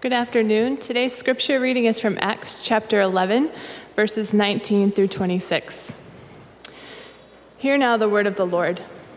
Good afternoon. Today's scripture reading is from Acts chapter 11, verses 19 through 26. Hear now the word of the Lord.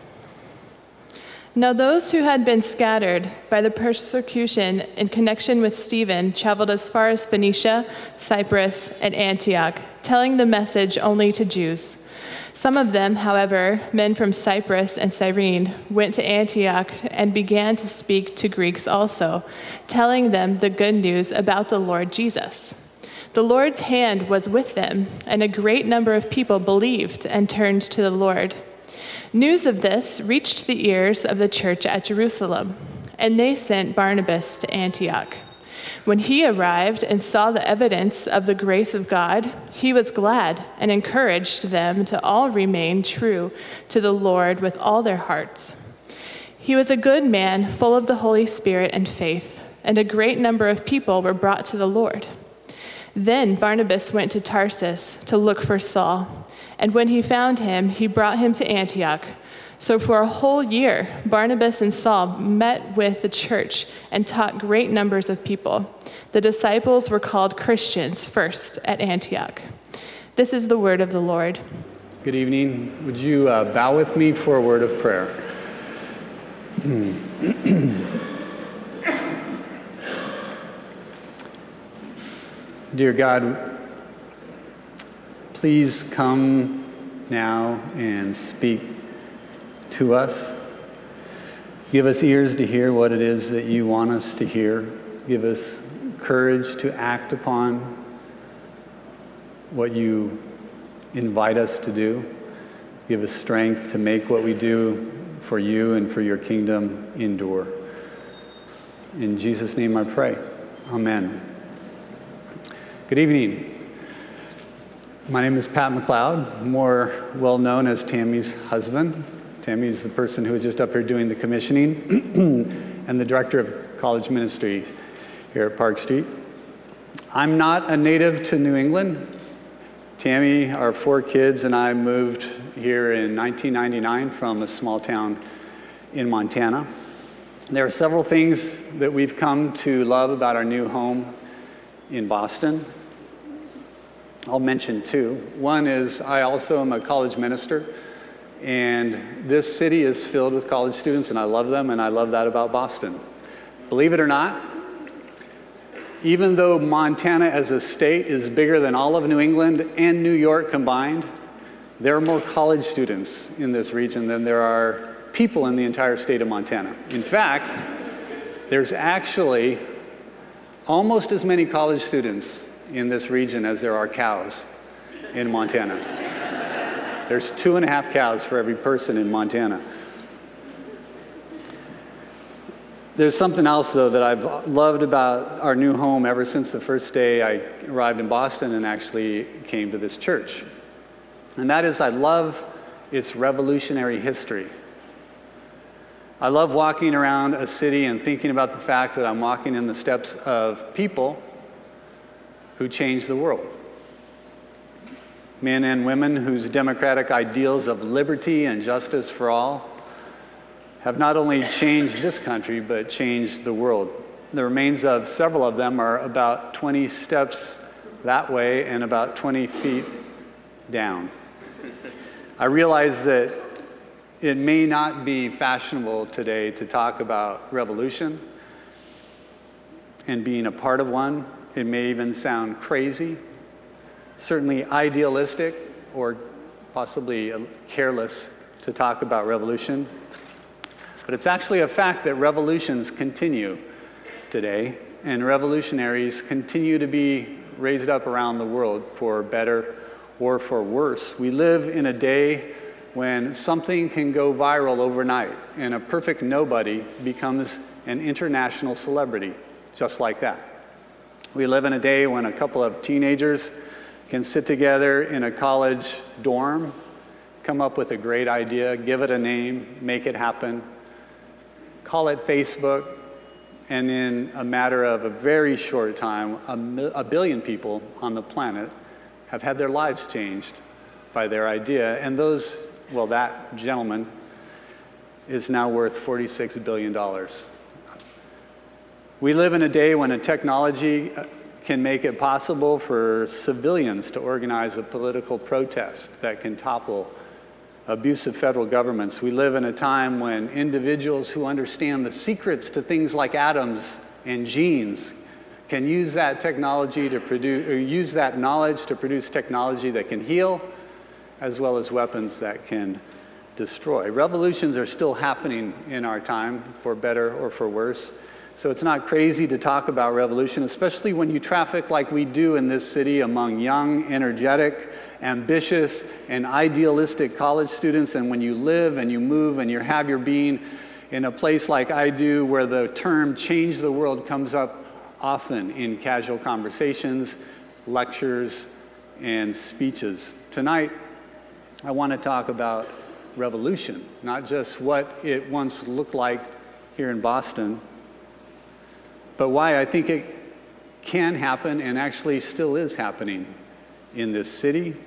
Now those who had been scattered by the persecution in connection with Stephen traveled as far as Phoenicia, Cyprus, and Antioch, telling the message only to Jews. Some of them, however, men from Cyprus and Cyrene, went to Antioch and began to speak to Greeks also, telling them the good news about the Lord Jesus. The Lord's hand was with them, and a great number of people believed and turned to the Lord. News of this reached the ears of the church at Jerusalem, and they sent Barnabas to Antioch. When he arrived and saw the evidence of the grace of God, he was glad and encouraged them to all remain true to the Lord with all their hearts. He was a good man, full of the Holy Spirit and faith, and a great number of people were brought to the Lord. Then Barnabas went to Tarsus to look for Saul, and when he found him, he brought him to Antioch. So for a whole year, Barnabas and Saul met with the church and taught great numbers of people. The disciples were called Christians first at Antioch. This is the word of the Lord. Good evening. Would you bow with me for a word of prayer? Dear God, please come now and speak to us. Give us ears to hear what it is that you want us to hear. Give us courage to act upon what you invite us to do. Give us strength to make what we do for you and for your kingdom endure. In Jesus' name I pray. Amen. Good evening. My name is Pat McLeod, more well known as Tammy's husband. Tammy's the person who was just up here doing the commissioning and the director of college ministry here at Park Street. I'm not a native to New England. Tammy, our 4 kids, and I moved here in 1999 from a small town in Montana. There are several things that we've come to love about our new home in Boston. I'll mention 2. One is I also am a college minister, and this city is filled with college students, and I love them, and I love that about Boston. Believe it or not, even though Montana as a state is bigger than all of New England and New York combined, there are more college students in this region than there are people in the entire state of Montana. In fact, there's actually almost as many college students in this region as there are cows in Montana. There's 2.5 cows for every person in Montana. There's something else, though, that I've loved about our new home ever since the first day I arrived in Boston and actually came to this church. And that is, I love its revolutionary history. I love walking around a city and thinking about the fact that I'm walking in the steps of people who changed the world. Men and women whose democratic ideals of liberty and justice for all have not only changed this country, but changed the world. The remains of several of them are about 20 steps that way and about 20 feet down. I realize that it may not be fashionable today to talk about revolution and being a part of one. It may even sound crazy, certainly idealistic, or possibly careless to talk about revolution. But it's actually a fact that revolutions continue today, and revolutionaries continue to be raised up around the world for better or for worse. We live in a day when something can go viral overnight, and a perfect nobody becomes an international celebrity, just like that. We live in a day when a couple of teenagers can sit together in a college dorm, come up with a great idea, give it a name, make it happen, call it Facebook, and in a matter of a very short time, a billion people on the planet have had their lives changed by their idea. And that gentleman is now worth $46 billion. We live in a day when a technology can make it possible for civilians to organize a political protest that can topple abusive federal governments. We live in a time when individuals who understand the secrets to things like atoms and genes can use that technology to produce, or use that knowledge to produce technology that can heal, as well as weapons that can destroy. Revolutions are still happening in our time, for better or for worse. So it's not crazy to talk about revolution, especially when you traffic like we do in this city among young, energetic, ambitious, and idealistic college students, and when you live and you move and you have your being in a place like I do, where the term change the world comes up often in casual conversations, lectures, and speeches. Tonight, I want to talk about revolution, not just what it once looked like here in Boston, but why I think it can happen and actually still is happening in this city,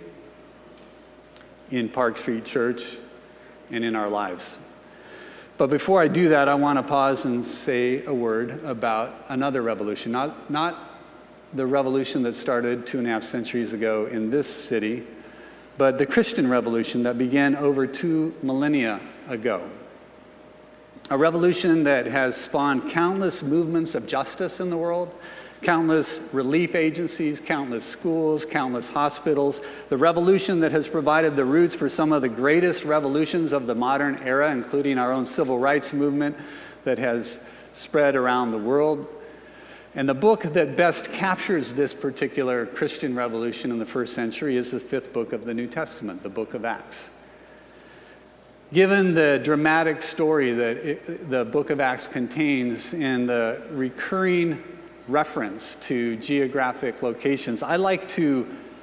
in Park Street Church, and in our lives. But before I do that, I want to pause and say a word about another revolution, not the revolution that started 2.5 centuries ago in this city, but the Christian revolution that began over 2 millennia ago. A revolution that has spawned countless movements of justice in the world, countless relief agencies, countless schools, countless hospitals. The revolution that has provided the roots for some of the greatest revolutions of the modern era, including our own civil rights movement that has spread around the world. And the book that best captures this particular Christian revolution in the first century is the 5th book of the New Testament, the book of Acts. Given the dramatic story that the book of Acts contains and the recurring reference to geographic locations, I like to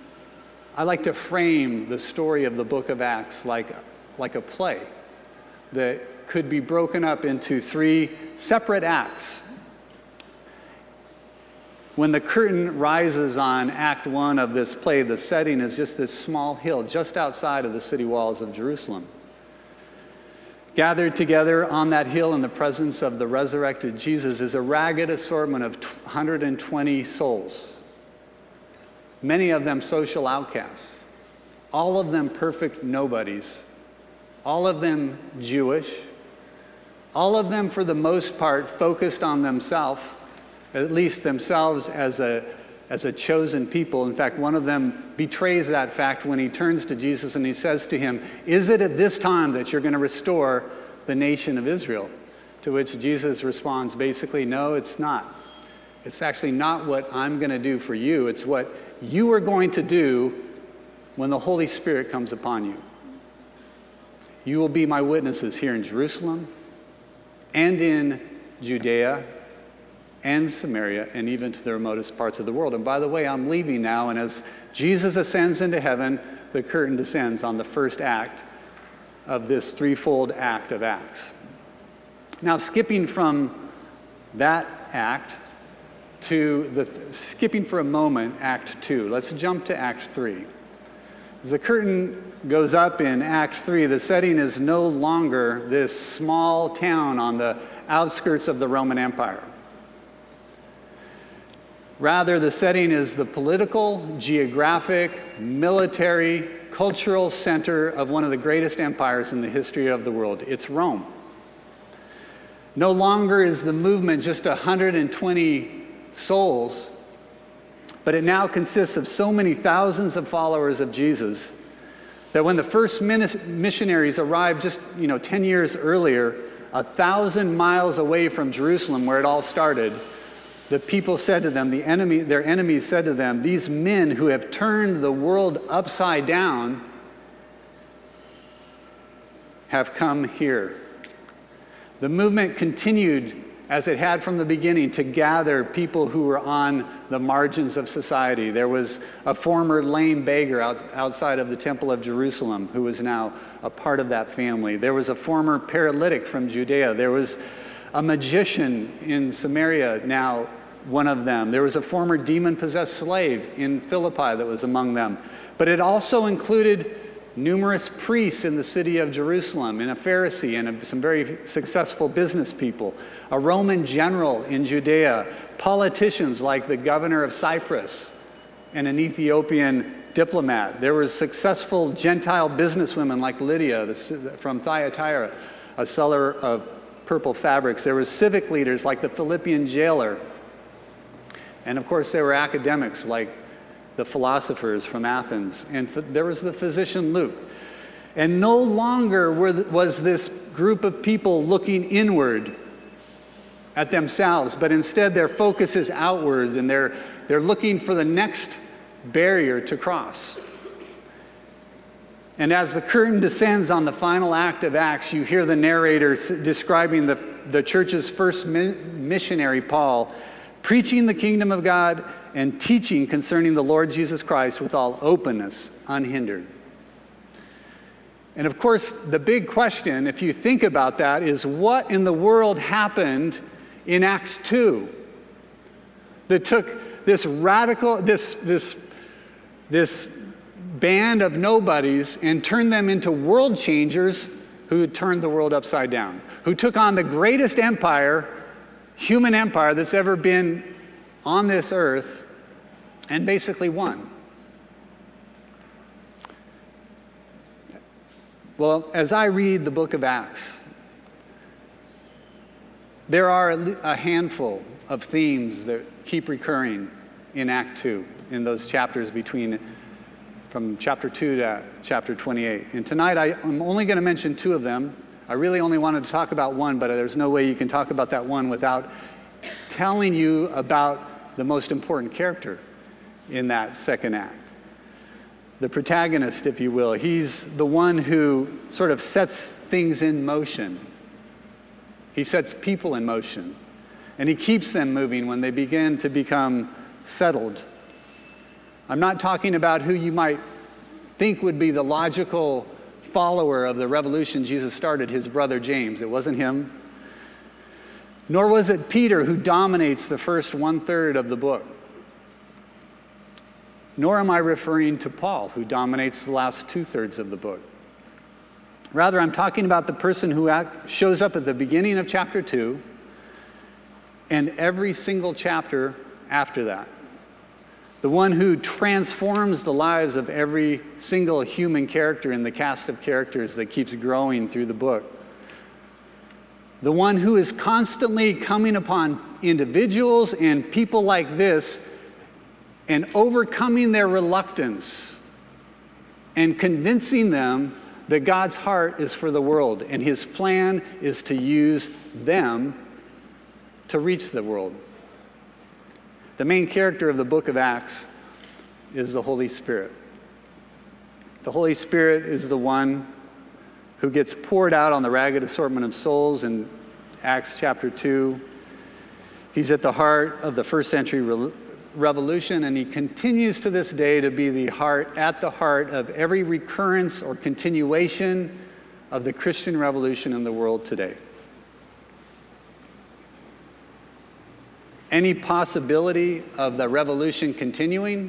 frame the story of the book of Acts like a play that could be broken up into 3 separate acts. When the curtain rises on Act 1 of this play, the setting is just this small hill just outside of the city walls of Jerusalem. Gathered together on that hill in the presence of the resurrected Jesus is a ragged assortment of 120 souls, many of them social outcasts, all of them perfect nobodies, all of them Jewish, all of them for the most part focused on themselves, at least themselves as a chosen people. In fact, one of them betrays that fact when he turns to Jesus and he says to him, "Is it at this time that you're going to restore the nation of Israel?" To which Jesus responds basically, "No, it's not. It's actually not what I'm going to do for you. It's what you are going to do when the Holy Spirit comes upon you. You will be my witnesses here in Jerusalem and in Judea and Samaria, and even to the remotest parts of the world. And by the way, I'm leaving now, and as Jesus ascends into heaven, the curtain descends on the first act of this threefold act of Acts." Now, skipping from that act to skipping for a moment, Act 2. Let's jump to Act 3. As the curtain goes up in Act 3, the setting is no longer this small town on the outskirts of the Roman Empire. Rather, the setting is the political, geographic, military, cultural center of one of the greatest empires in the history of the world. It's Rome. No longer is the movement just 120 souls, but it now consists of so many thousands of followers of Jesus that when the first missionaries arrived just 10 years earlier, 1,000 miles away from Jerusalem where it all started, the people said to them, their enemies said to them, "These men who have turned the world upside down have come here." The movement continued as it had from the beginning to gather people who were on the margins of society. There was a former lame beggar outside of the Temple of Jerusalem who was now a part of that family. There was a former paralytic from Judea. There was a magician in Samaria, now one of them. There was a former demon-possessed slave in Philippi that was among them. But it also included numerous priests in the city of Jerusalem, and a Pharisee, and some very successful business people, a Roman general in Judea, politicians like the governor of Cyprus, and an Ethiopian diplomat. There was successful Gentile businesswomen like Lydia from Thyatira, a seller of purple fabrics. There was civic leaders like the Philippian jailer. And of course, there were academics like the philosophers from Athens. And there was the physician Luke. And no longer was this group of people looking inward at themselves, but instead their focus is outwards, and they're looking for the next barrier to cross. And as the curtain descends on the final act of Acts, you hear the narrator describing the church's first missionary, Paul, preaching the kingdom of God and teaching concerning the Lord Jesus Christ with all openness, unhindered. And of course, the big question, if you think about that, is what in the world happened in Act 2 that took this radical, this band of nobodies and turned them into world changers who had turned the world upside down, who took on the greatest empire, human empire that's ever been on this earth, and basically won. Well, as I read the book of Acts, there are a handful of themes that keep recurring in Act 2, in those chapters from chapter 2 to chapter 28. And tonight I'm only going to mention two of them. I really only wanted to talk about one, but there's no way you can talk about that one without telling you about the most important character in that second act. The protagonist, if you will. He's the one who sort of sets things in motion. He sets people in motion. And he keeps them moving when they begin to become settled. I'm not talking about who you might think would be the logical follower of the revolution Jesus started, his brother James. It wasn't him. Nor was it Peter, who dominates the first 1/3 of the book. Nor am I referring to Paul, who dominates the last 2/3 of the book. Rather, I'm talking about the person who shows up at the beginning of chapter 2 and every single chapter after that. The one who transforms the lives of every single human character in the cast of characters that keeps growing through the book. The one who is constantly coming upon individuals and people like this and overcoming their reluctance and convincing them that God's heart is for the world and his plan is to use them to reach the world. The main character of the book of Acts is the Holy Spirit. The Holy Spirit is the one who gets poured out on the ragged assortment of souls in Acts chapter 2. He's at the heart of the first century revolution, and he continues to this day to be at the heart of every recurrence or continuation of the Christian revolution in the world today. Any possibility of the revolution continuing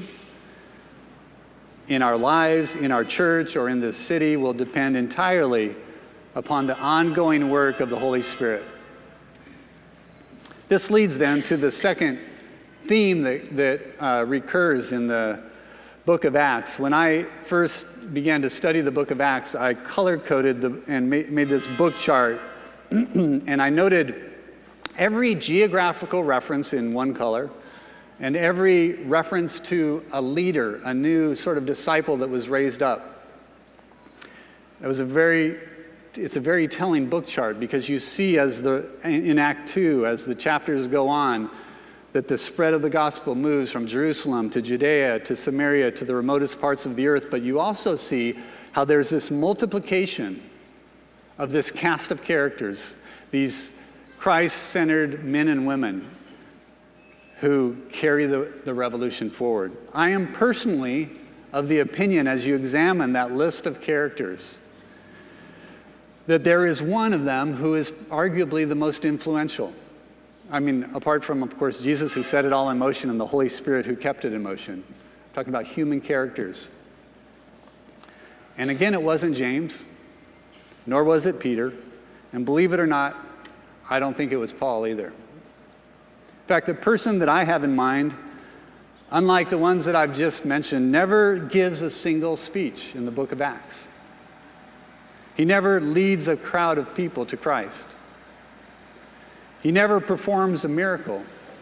in our lives, in our church, or in this city will depend entirely upon the ongoing work of the Holy Spirit. This leads then to the second theme that recurs in the book of Acts. When I first began to study the book of Acts, I color-coded and made this book chart, and I noted every geographical reference in one color, and every reference to a leader, a new sort of disciple that was raised up. It's a very telling book chart, because you see in Act 2, as the chapters go on, that the spread of the gospel moves from Jerusalem to Judea to Samaria to the remotest parts of the earth, but you also see how there's this multiplication of this cast of characters, these Christ-centered men and women who carry the revolution forward. I am personally of the opinion, as you examine that list of characters, that there is one of them who is arguably the most influential. I mean, apart from, of course, Jesus, who set it all in motion, and the Holy Spirit who kept it in motion. I'm talking about human characters. And again, it wasn't James, nor was it Peter. And believe it or not, I don't think it was Paul either. In fact, the person that I have in mind, unlike the ones that I've just mentioned, never gives a single speech in the book of Acts. He never leads a crowd of people to Christ. He never performs a miracle.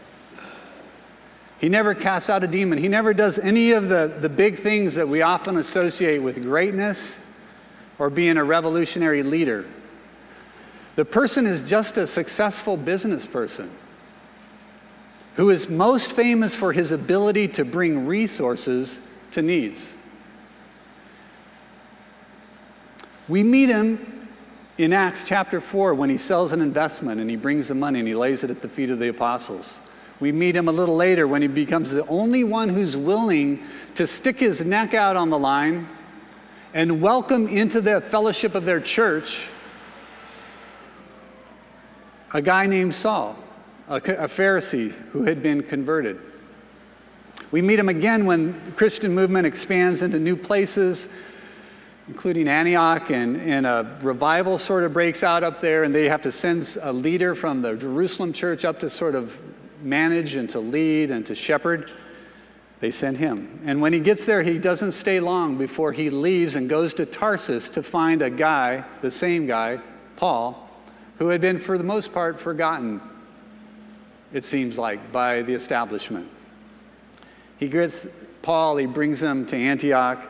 He never casts out a demon. He never does any of the big things that we often associate with greatness or being a revolutionary leader. The person is just a successful business person who is most famous for his ability to bring resources to needs. We meet him in Acts chapter 4 when he sells an investment and he brings the money and he lays it at the feet of the apostles. We meet him a little later when he becomes the only one who's willing to stick his neck out on the line and welcome into the fellowship of their church a guy named Saul, a Pharisee who had been converted. We meet him again when the Christian movement expands into new places, including Antioch, and a revival sort of breaks out up there, and they have to send a leader from the Jerusalem church up to sort of manage and to lead and to shepherd. They send him. And when he gets there, he doesn't stay long before he leaves and goes to Tarsus to find a guy, the same guy, Paul, who had been for the most part forgotten, it seems like, by the establishment. He gets Paul, he brings him to Antioch,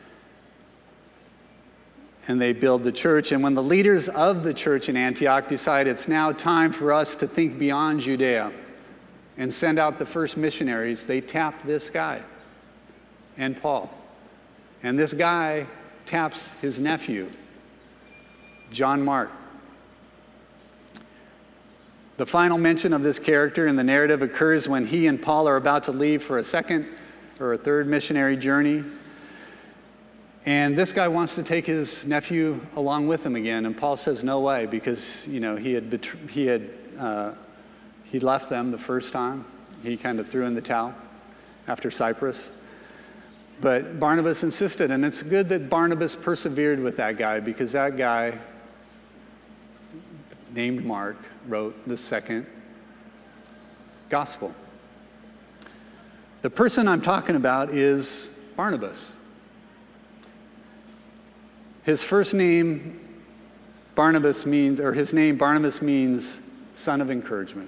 and they build the church. And when the leaders of the church in Antioch decide it's now time for us to think beyond Judea and send out the first missionaries, they tap this guy and Paul. And this guy taps his nephew, John Mark. The final mention of this character in the narrative occurs when he and Paul are about to leave for a second or a third missionary journey. And this guy wants to take his nephew along with him again, and Paul says no way, because he left them the first time. He kind of threw in the towel after Cyprus. But Barnabas insisted, and it's good that Barnabas persevered with that guy, because that guy named Mark wrote the second gospel. The person I'm talking about is Barnabas. His first name, Barnabas means son of encouragement.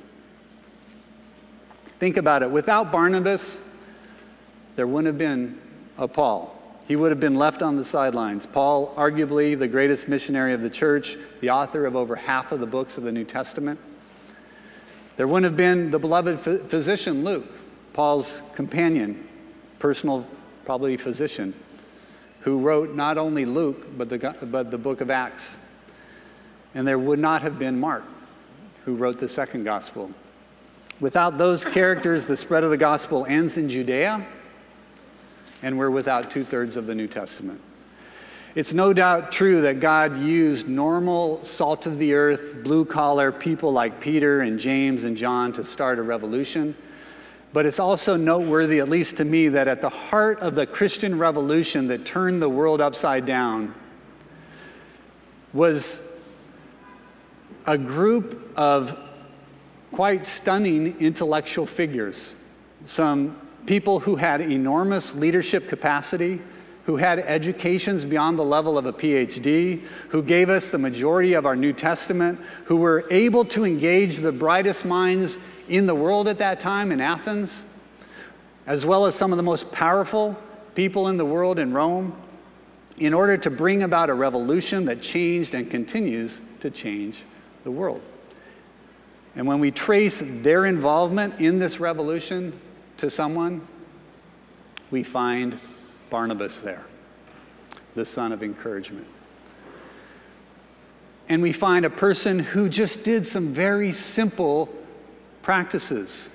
Think about it. Without Barnabas, there wouldn't have been a Paul. He would have been left on the sidelines. Paul, arguably the greatest missionary of the church, the author of over half of the books of the New Testament. There wouldn't have been the beloved physician, Luke, Paul's companion, personal, probably physician, who wrote not only Luke, but the book of Acts. And there would not have been Mark, who wrote the second gospel. Without those characters, the spread of the gospel ends in Judea, and we're without 2/3 of the New Testament. It's no doubt true that God used normal, salt-of-the-earth, blue-collar people like Peter and James and John to start a revolution. But it's also noteworthy, at least to me, that at the heart of the Christian revolution that turned the world upside down was a group of quite stunning intellectual figures. Some people who had enormous leadership capacity, who had educations beyond the level of a PhD, who gave us the majority of our New Testament, who were able to engage the brightest minds in the world at that time in Athens, as well as some of the most powerful people in the world in Rome, in order to bring about a revolution that changed and continues to change the world. And when we trace their involvement in this revolution to someone, we find Barnabas there, the son of encouragement. And we find a person who just did some very simple practices,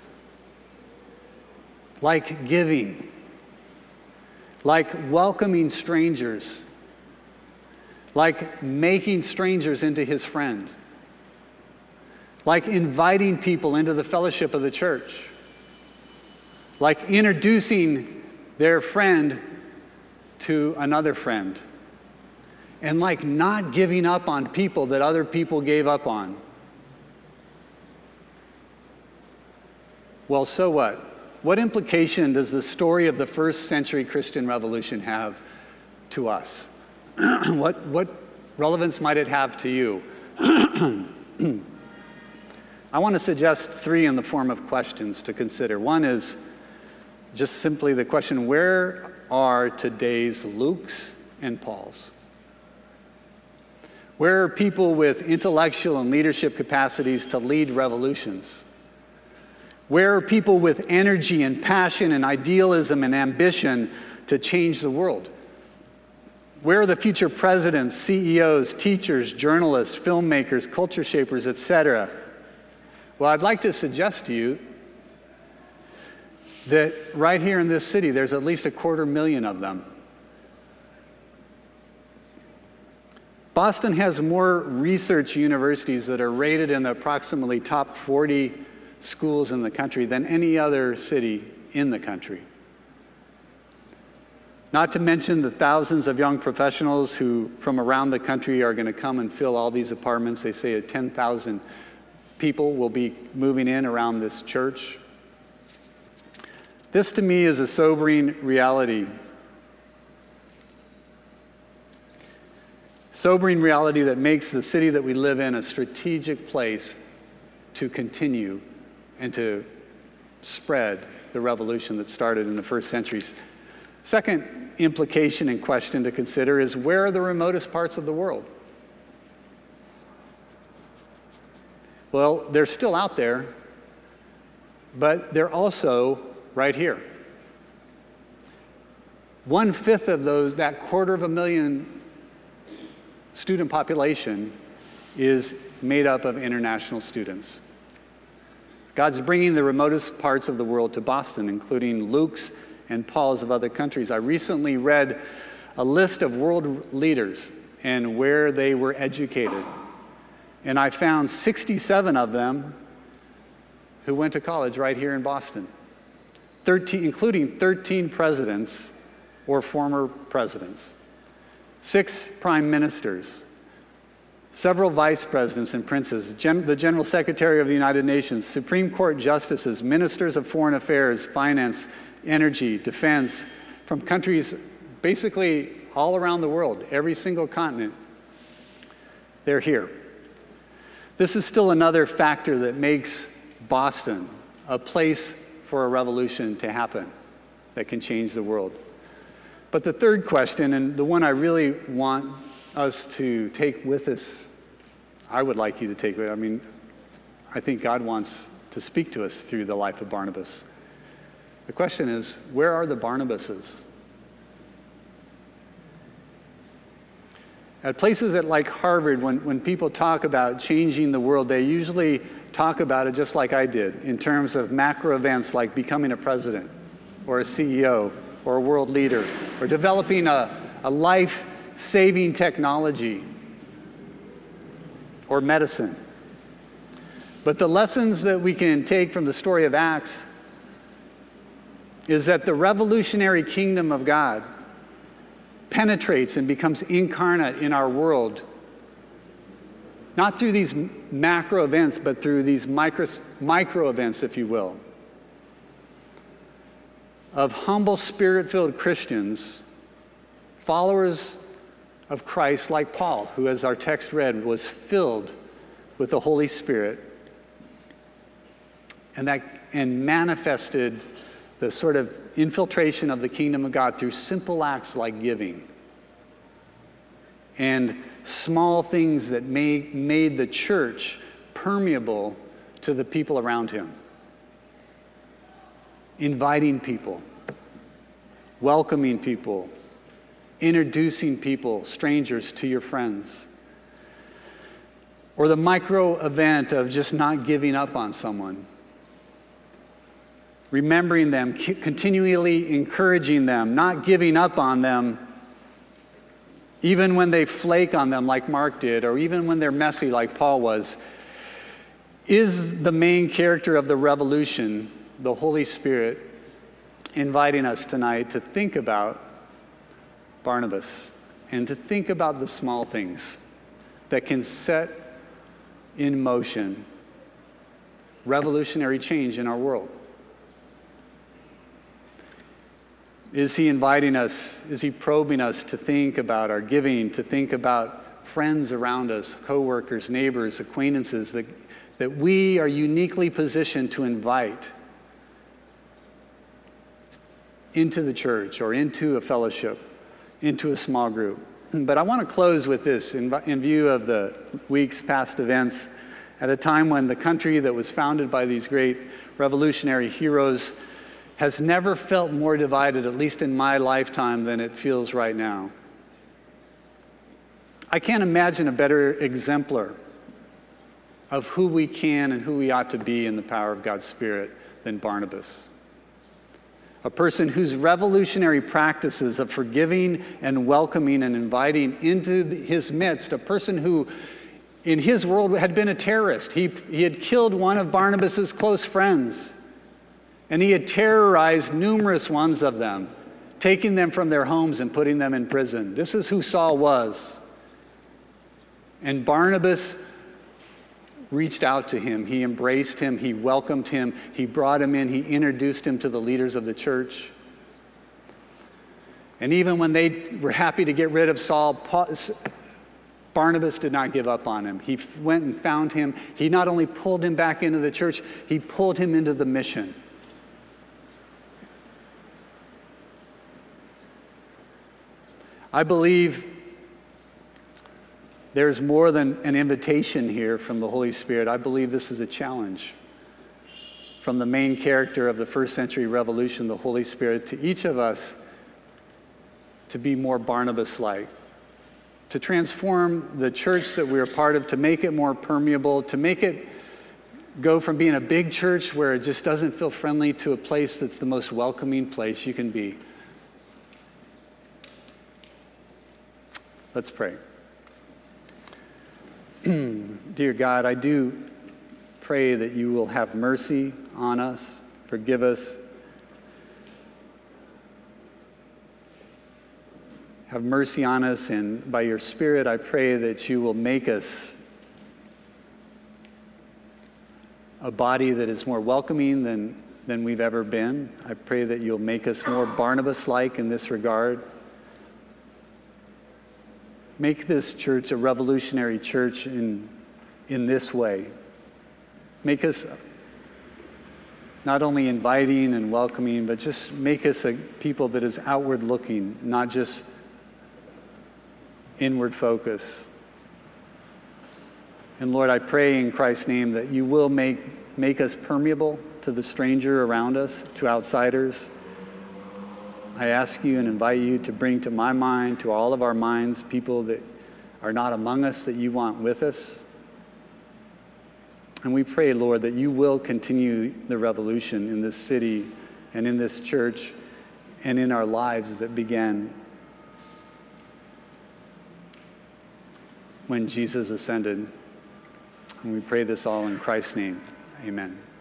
like giving, like welcoming strangers, like making strangers into his friend, like inviting people into the fellowship of the church, like introducing their friend to another friend, and like not giving up on people that other people gave up on. Well, so what? What implication does the story of the first century Christian revolution have to us? What relevance might it have to you? I want to suggest three in the form of questions to consider. One is just simply the question, where are today's Lukes and Pauls? Where are people with intellectual and leadership capacities to lead revolutions? Where are people with energy and passion and idealism and ambition to change the world? Where are the future presidents, CEOs, teachers, journalists, filmmakers, culture shapers, etc.? Well, I'd like to suggest to you that right here in this city, there's at least 250,000 of them. Boston has more research universities that are rated in the approximately top 40 schools in the country than any other city in the country. Not to mention the thousands of young professionals who from around the country are going to come and fill all these apartments. They say 10,000 people will be moving in around this church. This to me is a sobering reality. Sobering reality that makes the city that we live in a strategic place to continue and to spread the revolution that started in the first centuries. Second implication and question to consider is, where are the remotest parts of the world? Well, they're still out there, but they're also right here. 1/5 of those, that 250,000 student population, is made up of international students. God's bringing the remotest parts of the world to Boston, including Luke's and Paul's of other countries. I recently read a list of world leaders and where they were educated. And I found 67 of them who went to college right here in Boston, including 13 presidents or former presidents, 6 prime ministers, several vice presidents and princes, the General Secretary of the United Nations, Supreme Court justices, ministers of foreign affairs, finance, energy, defense, from countries basically all around the world, every single continent. They're here. This is still another factor that makes Boston a place for a revolution to happen that can change the world. But the third question, and the one I really want us to take with us, I would like you to take with, I think God wants to speak to us through the life of Barnabas. The question is, where are the Barnabases? At places like Harvard, when people talk about changing the world, they usually talk about it just like I did, in terms of macro events like becoming a president or a CEO or a world leader or developing a life-saving technology or medicine. But the lessons that we can take from the story of Acts is that the revolutionary kingdom of God penetrates and becomes incarnate in our world, not through these macro events, but through these micro events, if you will, of humble, spirit-filled Christians, followers of Christ like Paul, who, as our text read, was filled with the Holy Spirit and manifested the sort of infiltration of the kingdom of God through simple acts like giving and small things that made the church permeable to the people around him. Inviting people, welcoming people, introducing people, strangers, to your friends. Or the micro event of just not giving up on someone. Remembering them, continually encouraging them, not giving up on them, even when they flake on them like Mark did, or even when they're messy like Paul was, is the main character of the revolution, the Holy Spirit, inviting us tonight to think about Barnabas and to think about the small things that can set in motion revolutionary change in our world. Is he inviting us, is he probing us to think about our giving, to think about friends around us, coworkers, neighbors, acquaintances that we are uniquely positioned to invite into the church or into a fellowship, into a small group? But I want to close with this in view of the week's past events, at a time when the country that was founded by these great revolutionary heroes has never felt more divided, at least in my lifetime, than it feels right now. I can't imagine a better exemplar of who we can and who we ought to be in the power of God's Spirit than Barnabas. A person whose revolutionary practices of forgiving and welcoming and inviting into his midst, a person who in his world had been a terrorist. He had killed one of Barnabas's close friends, and he had terrorized numerous ones of them, taking them from their homes and putting them in prison. This is who Saul was. And Barnabas reached out to him. He embraced him. He welcomed him. He brought him in. He introduced him to the leaders of the church. And even when they were happy to get rid of Saul, Barnabas did not give up on him. He went and found him. He not only pulled him back into the church, he pulled him into the mission. I believe there's more than an invitation here from the Holy Spirit. I believe this is a challenge from the main character of the first century revolution, the Holy Spirit, to each of us to be more Barnabas-like, to transform the church that we're a part of, to make it more permeable, to make it go from being a big church where it just doesn't feel friendly to a place that's the most welcoming place you can be. Let's pray. Dear God, I do pray that you will have mercy on us, forgive us, have mercy on us, and by your Spirit, I pray that you will make us a body that is more welcoming than we've ever been. I pray that you'll make us more Barnabas-like in this regard. Make this church a revolutionary church in this way. Make us not only inviting and welcoming, but just make us a people that is outward looking, not just inward focus. And Lord, I pray in Christ's name that you will make us permeable to the stranger around us, to outsiders. I ask you and invite you to bring to my mind, to all of our minds, people that are not among us that you want with us. And we pray, Lord, that you will continue the revolution in this city and in this church and in our lives that began when Jesus ascended. And we pray this all in Christ's name. Amen.